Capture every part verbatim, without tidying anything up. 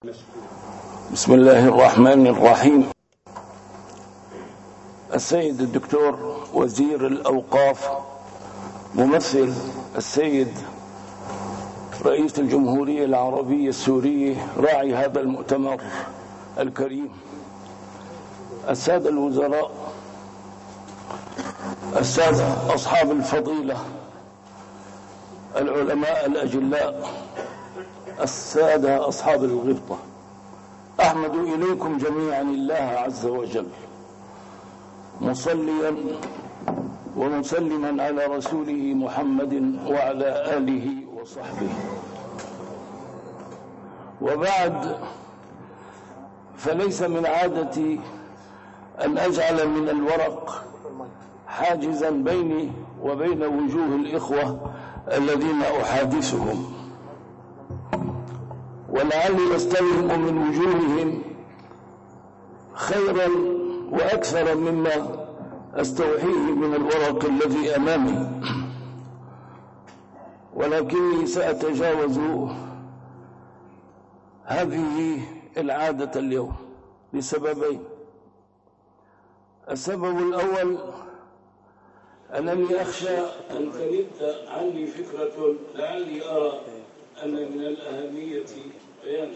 بسم الله الرحمن الرحيم. السيد الدكتور وزير الأوقاف ممثل السيد رئيس الجمهورية العربية السورية راعي هذا المؤتمر الكريم، السادة الوزراء، السادة أصحاب الفضيلة، العلماء الأجلاء، السادة أصحاب الغبطة، أحمد إليكم جميعا الله عز وجل مصليا ومسلما على رسوله محمد وعلى آله وصحبه. وبعد، فليس من عادتي أن أجعل من الورق حاجزا بيني وبين وجوه الإخوة الذين أحادثهم، ولعلي أستلهم من وجوههم خيرا وأكثر مما أستوحيه من الورق الذي أمامي، ولكني سأتجاوز هذه العادة اليوم لسببين. السبب الأول أنني أخشى أن ترد عني فكرة لعلي أرى أن من الأهمية بيانها.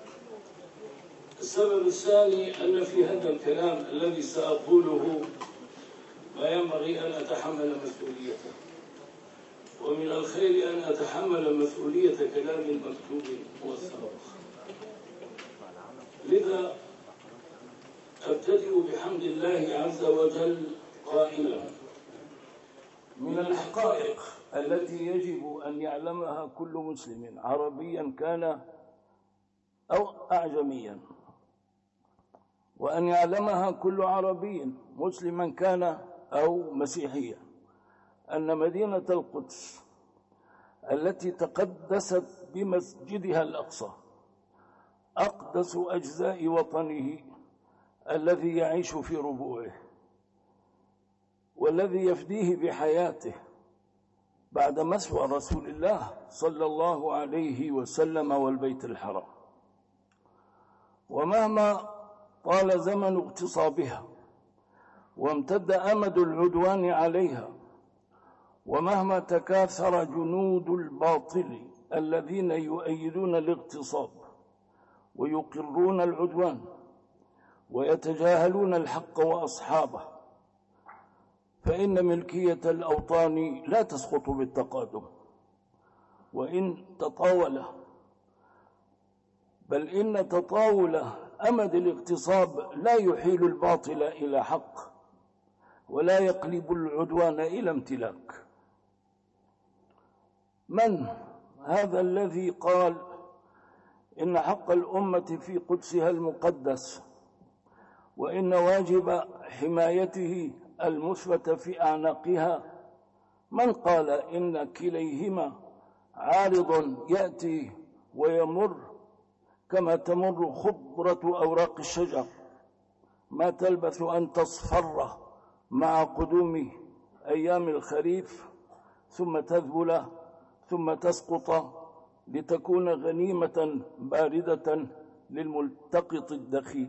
السبب الثاني أن في هذا الكلام الذي سأقوله ما ينبغي أن أتحمل مسؤوليته، ومن الخير أن أتحمل مسؤولية كلام مكتوب موثق. لذا أبتدئ بحمد الله عز وجل قائلا: من الحقائق التي يجب أن يعلمها كل مسلم عربيا كان أو أعجميا، وأن يعلمها كل عربي مسلما كان أو مسيحيا، أن مدينة القدس التي تقدست بمسجدها الأقصى أقدس أجزاء وطنه الذي يعيش في ربوعه، والذي يفديه بحياته بعد مسوى رسول الله صلى الله عليه وسلم والبيت الحرام. ومهما طال زمن اغتصابها وامتد أمد العدوان عليها، ومهما تكاثر جنود الباطل الذين يؤيدون الاغتصاب ويقرون العدوان ويتجاهلون الحق وأصحابه، فإن ملكية الأوطان لا تسقط بالتقادم، وإن تطاول بل إن تطاول أمد الاغتصاب لا يحيل الباطل إلى حق، ولا يقلب العدوان إلى امتلاك. من هذا الذي قال إن حق الأمة في قدسها المقدس، وإن واجب حمايته المثبت في أعناقها؟ من قال إن كليهما عارض يأتي ويمر كما تمر خضرة أوراق الشجر، ما تلبث أن تصفر مع قدوم أيام الخريف، ثم تذبل، ثم تسقط لتكون غنيمة باردة للملتقط الدخيل.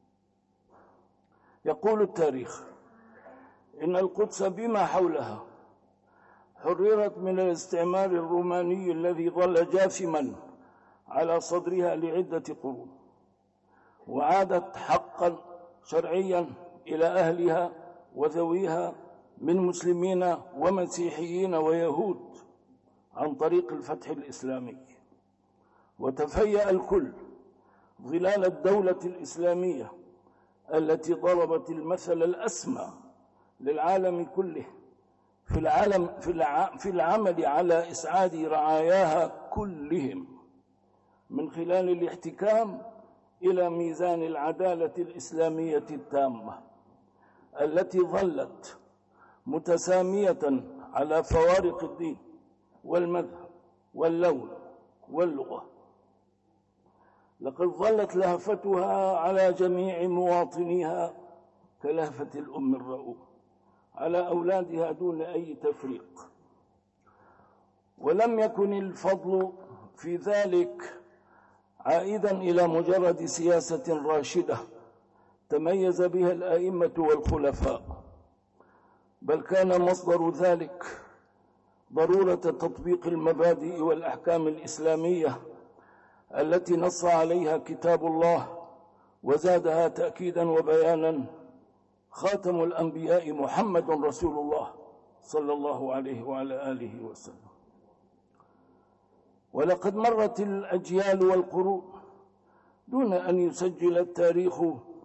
يقول التاريخ إن القدس بما حولها حررت من الاستعمار الروماني الذي ظل جاثما على صدرها لعدة قرون، وعادت حقا شرعيا إلى أهلها وذويها من مسلمين ومسيحيين ويهود عن طريق الفتح الإسلامي، وتفيأ الكل ظلال الدولة الإسلامية التي ضربت المثل الأسمى للعالم كله في العالم في العمل على إسعاد رعاياها كلهم من خلال الاحتكام إلى ميزان العدالة الإسلامية التامة التي ظلت متسامية على فوارق الدين والمذهب واللون واللغة. لقد ظلت لهفتها على جميع مواطنيها كلهفة الأم الرؤوف على أولادها دون أي تفريق، ولم يكن الفضل في ذلك عائدا إلى مجرد سياسة راشدة تميز بها الأئمة والخلفاء، بل كان مصدر ذلك ضرورة تطبيق المبادئ والأحكام الإسلامية التي نص عليها كتاب الله وزادها تأكيدا وبيانا خاتم الأنبياء محمد رسول الله صلى الله عليه وعلى آله وسلم. ولقد مرت الأجيال والقرون دون أن يسجل التاريخ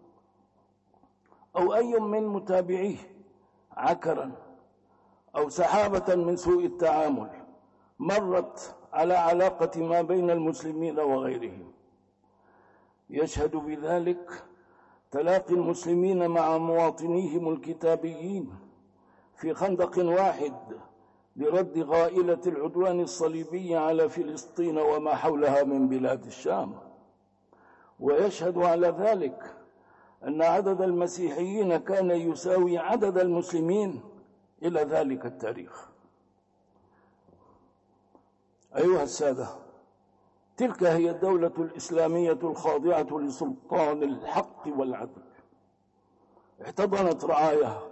أو أي من متابعيه عكرا أو سحابة من سوء التعامل مرت على علاقة ما بين المسلمين وغيرهم. يشهد بذلك تلاقي المسلمين مع مواطنيهم الكتابيين في خندق واحد لرد غائلة العدوان الصليبي على فلسطين وما حولها من بلاد الشام. ويشهد على ذلك أن عدد المسيحيين كان يساوي عدد المسلمين إلى ذلك التاريخ. أيها السادة، تلك هي الدولة الإسلامية الخاضعة لسلطان الحق والعدل، احتضنت رعاياها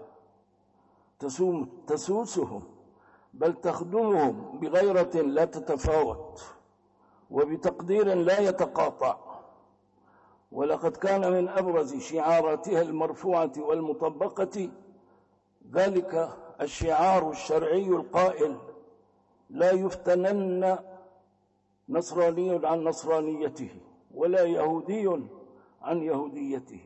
تسوسهم بل تخدمهم بغيرة لا تتفاوت وبتقدير لا يتقاطع. ولقد كان من أبرز شعاراتها المرفوعة والمطبقة ذلك الشعار الشرعي القائل: لا يفتنن نصراني عن نصرانيته ولا يهودي عن يهوديته.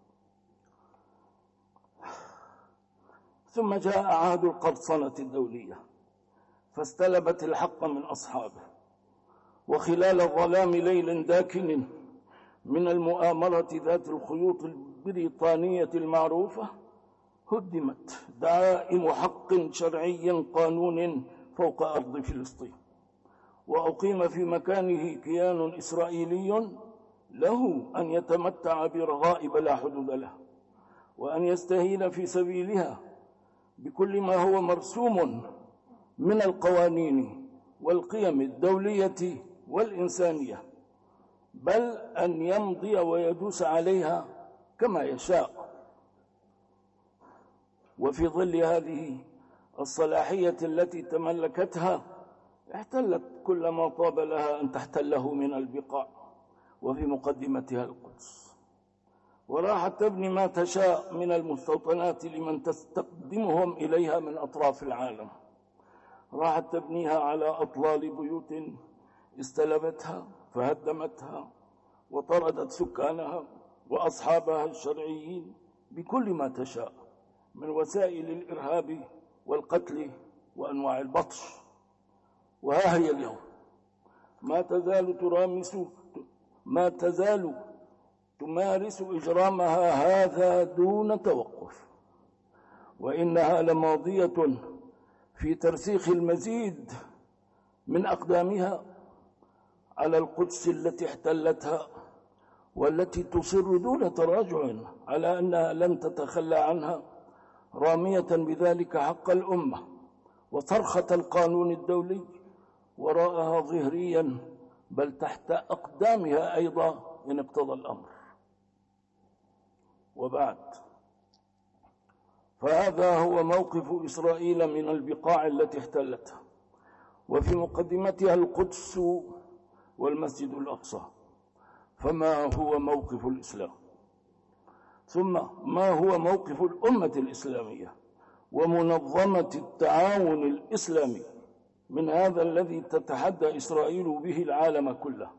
ثم جاء عهد القرصنة الدولية فاستلبت الحق من أصحابه، وخلال ظلام ليل داكن من المؤامرة ذات الخيوط البريطانية المعروفة هدمت دعائم حق شرعي قانون فوق أرض فلسطين، وأقيم في مكانه كيان إسرائيلي له أن يتمتع برغائب لا حدود له، وأن يستهين في سبيلها بكل ما هو مرسوم من القوانين والقيم الدولية والإنسانية، بل أن يمضي ويدوس عليها كما يشاء. وفي ظل هذه الصلاحية التي تملكتها احتلت كل ما طاب لها أن تحتله من البقاع، وفي مقدمتها القدس، وراحت تبني ما تشاء من المستوطنات لمن تستقدمهم إليها من أطراف العالم. راحت تبنيها على أطلال بيوت استلبتها فهدمتها وطردت سكانها وأصحابها الشرعيين بكل ما تشاء من وسائل الإرهاب والقتل وأنواع البطش. وها هي اليوم ما تزال ترامس ما تزال تمارس إجرامها هذا دون توقف، وإنها لماضية في ترسيخ المزيد من أقدامها على القدس التي احتلتها، والتي تصر دون تراجع على أنها لن تتخلى عنها، رامية بذلك حق الأمة وصرخة القانون الدولي وراءها ظهريا، بل تحت أقدامها أيضا إن اقتضى الأمر. وبعد، فهذا هو موقف إسرائيل من البقاع التي احتلتها، وفي مقدمتها القدس والمسجد الأقصى. فما هو موقف الإسلام؟ ثم ما هو موقف الأمة الإسلامية ومنظمة التعاون الإسلامي من هذا الذي تتحدى إسرائيل به العالم كله؟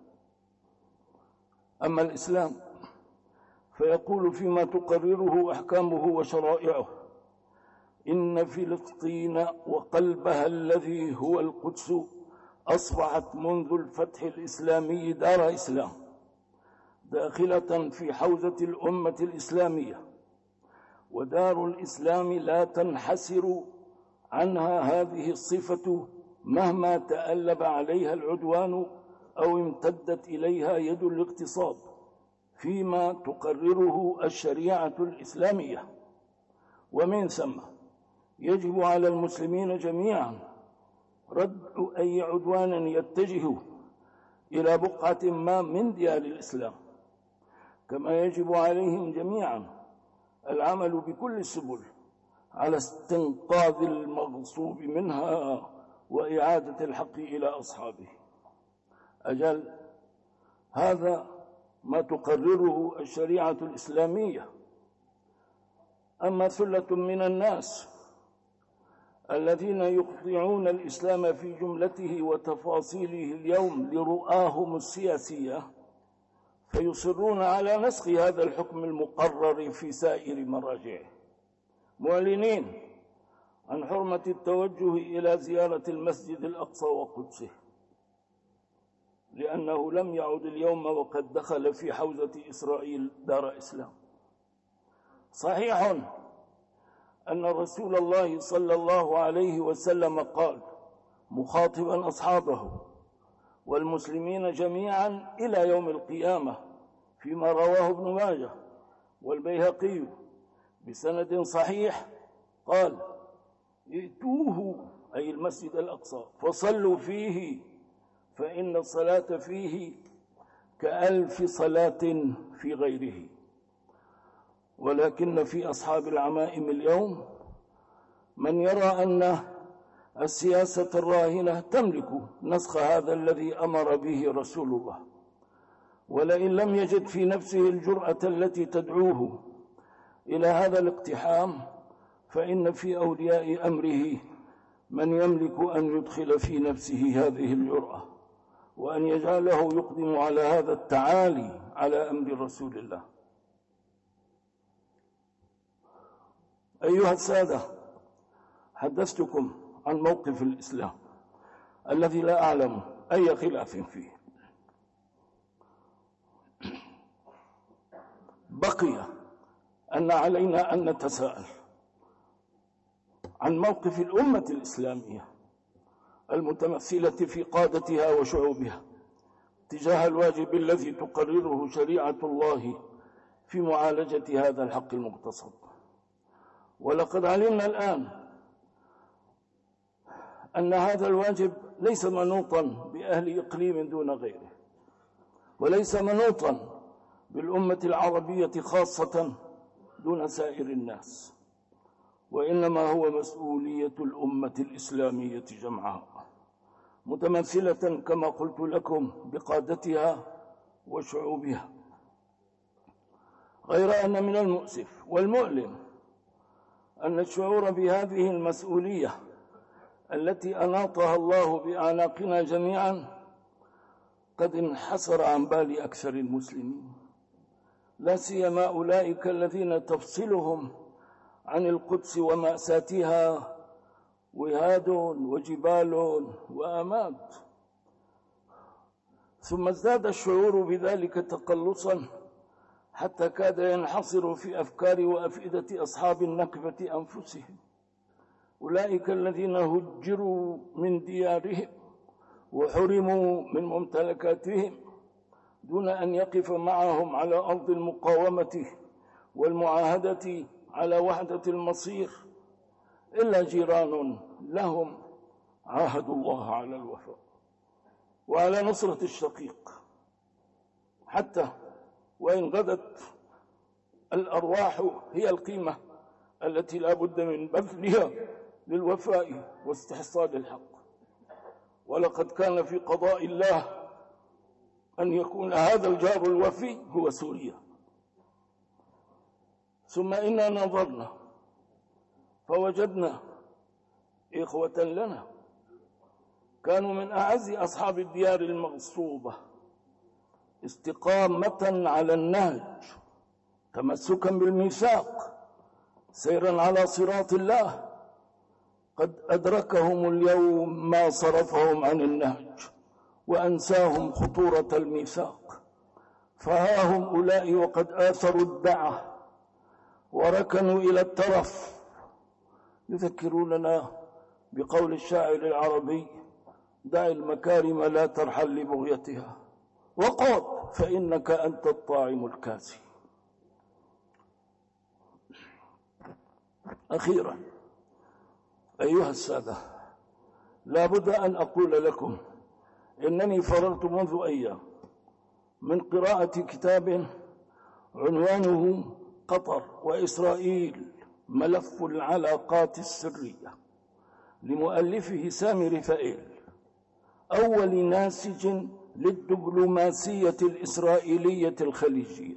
أما الإسلام فيقول فيما تقرره أحكامه وشرائعه: إن فلسطين وقلبها الذي هو القدس أصبحت منذ الفتح الإسلامي دار إسلام داخلة في حوزة الأمة الإسلامية، ودار الإسلام لا تنحسر عنها هذه الصفة مهما تألب عليها العدوان أو امتدت إليها يد الاغتصاب، فيما تقرره الشريعة الإسلامية. ومن ثم يجب على المسلمين جميعا رد أي عدوان يتجه إلى بقعة ما من ديار الإسلام، كما يجب عليهم جميعا العمل بكل السبل على استنقاذ المغصوب منها وإعادة الحق إلى أصحابه. أجل هذا ما تقرره الشريعة الإسلامية. أما ثلة من الناس الذين يخضعون الإسلام في جملته وتفاصيله اليوم لرؤاهم السياسية، فيصرون على نسخ هذا الحكم المقرر في سائر مراجعه، معلنين عن حرمة التوجه إلى زيارة المسجد الأقصى وقدسه، لأنه لم يعد اليوم وقد دخل في حوزة إسرائيل دار إسلام. صحيح أن رسول الله صلى الله عليه وسلم قال مخاطبا أصحابه والمسلمين جميعا إلى يوم القيامة فيما رواه ابن ماجه والبيهقي بسند صحيح، قال ائتوه أي المسجد الأقصى فصلوا فيه فإن الصلاة فيه كألف صلاة في غيره. ولكن في أصحاب العمائم اليوم من يرى أن السياسة الراهنة تملك نسخ هذا الذي أمر به رسول الله، ولئن لم يجد في نفسه الجرأة التي تدعوه إلى هذا الاقتحام، فإن في أولياء أمره من يملك أن يدخل في نفسه هذه الجرأة وأن يجعله يقدم على هذا التعالي على أمر رسول الله. أيها السادة، حدثتكم عن موقف الإسلام الذي لا أعلم أي خلاف فيه. بقي أن علينا أن نتساءل عن موقف الأمة الإسلامية المتمثلة في قادتها وشعوبها تجاه الواجب الذي تقرره شريعة الله في معالجة هذا الحق المغتصب. ولقد علمنا الآن أن هذا الواجب ليس منوطا بأهل إقليم دون غيره، وليس منوطا بالأمة العربية خاصة دون سائر الناس، وإنما هو مسؤولية الأمة الإسلامية جمعاء، متمثلة كما قلت لكم بقادتها وشعوبها. غير أن من المؤسف والمؤلم أن الشعور بهذه المسؤولية التي أناطها الله بأعناقنا جميعا قد انحسر عن بال أكثر المسلمين، لا سيما أولئك الذين تفصلهم عن القدس ومأساتها وهاد وجبال وأماد. ثم ازداد الشعور بذلك تقلصا حتى كاد ينحصر في أفكار وأفئدة أصحاب النكبة أنفسهم، أولئك الذين هجروا من ديارهم وحرموا من ممتلكاتهم دون أن يقف معهم على أرض المقاومة والمعاهدة على وحدة المصير إلا جيران لهم عاهدوا الله على الوفاء وعلى نصرة الشقيق، حتى وإن غدت الأرواح هي القيمة التي لا بد من بذلها للوفاء واستحصال الحق. ولقد كان في قضاء الله أن يكون هذا الجار الوفي هو سوريا. ثم إنا نظرنا فوجدنا إخوة لنا كانوا من أعز أصحاب الديار المغصوبة استقامة على النهج، تمسكا بالميثاق، سيرا على صراط الله، قد أدركهم اليوم ما صرفهم عن النهج وأنساهم خطورة الميثاق، فها هم أولئك وقد آثروا الدعة وركنوا إلى الترف، يذكروننا بقول الشاعر العربي: دع المكارم لا ترحل لبغيتها وقف فإنك أنت الطاعم الكاسي. أخيرا أيها السادة، لا بد أن أقول لكم إنني فررت منذ أيام من قراءة كتاب عنوانه قطر وإسرائيل ملف العلاقات السرية لمؤلفه سامي رفائيل، أول ناسج للدبلوماسية الإسرائيلية الخليجية.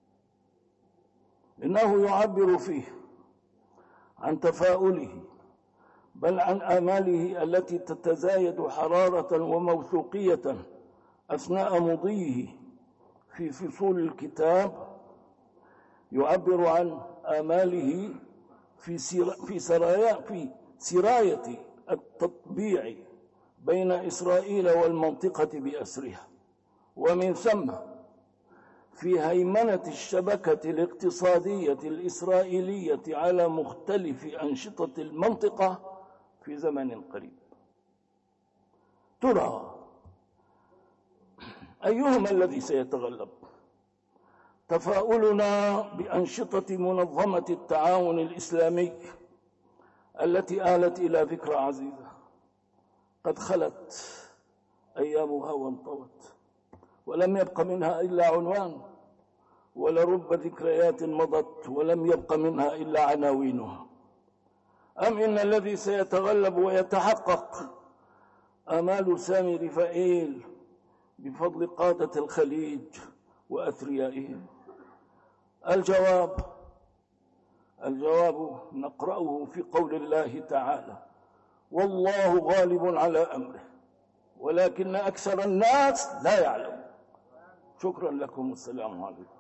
إنه يعبر فيه عن تفاؤله بل عن آماله التي تتزايد حرارة وموثوقية أثناء مضيه في فصول الكتاب. يعبر عن آماله في في سرايا في سراية التطبيع بين إسرائيل والمنطقة بأسرها، ومن ثم في هيمنة الشبكة الاقتصادية الإسرائيلية على مختلف أنشطة المنطقة في زمن قريب. ترى أيهما الذي سيتغلب؟ تفاؤلنا بأنشطة منظمة التعاون الإسلامي التي آلت إلى ذكرى عزيزة قد خلت أيامها وانطوت، ولم يبق منها إلا عنوان، ولرب ذكريات مضت ولم يبق منها إلا عناوينها. أم إن الذي سيتغلب ويتحقق آمال سامي رفائيل بفضل قادة الخليج وأثريائهم؟ الجواب الجواب نقرأه في قول الله تعالى: والله غالب على أمره ولكن أكثر الناس لا يعلمون. شكرا لكم والسلام عليكم.